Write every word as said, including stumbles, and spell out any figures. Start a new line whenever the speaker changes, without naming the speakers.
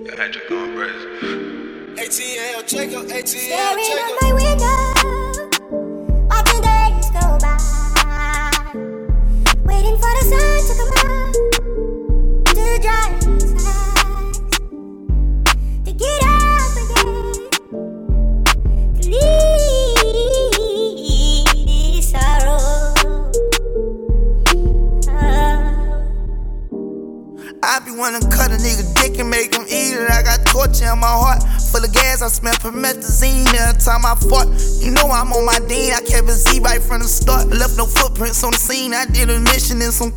Patrick going crazy.
A T L, check up, A T L,
Staring
check
out
up.
my window, watching days go by, waiting for the sun to come out, to dry his eyes, to get up again, to leave this sorrow.
I be wanna cut a nigga dick and make him eat it. I got torture in my heart, full of gas. I smell promethazine every time I fought. You know I'm on my dean. I kept it Z right from the start. Left no footprints on the scene. I did a mission in some